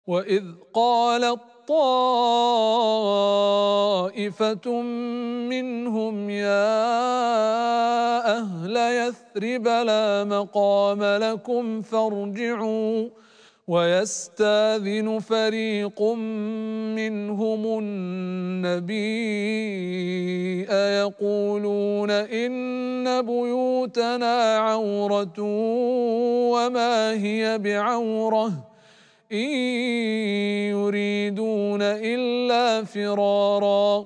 وإذ قالت طائفة منهم يا أهل يثرب لا مقام لكم فارجعوا ويستاذن فريق منهم النبي يقولون إن بيوتنا عورة وما هي بعورة إن يريدون إلا فرارا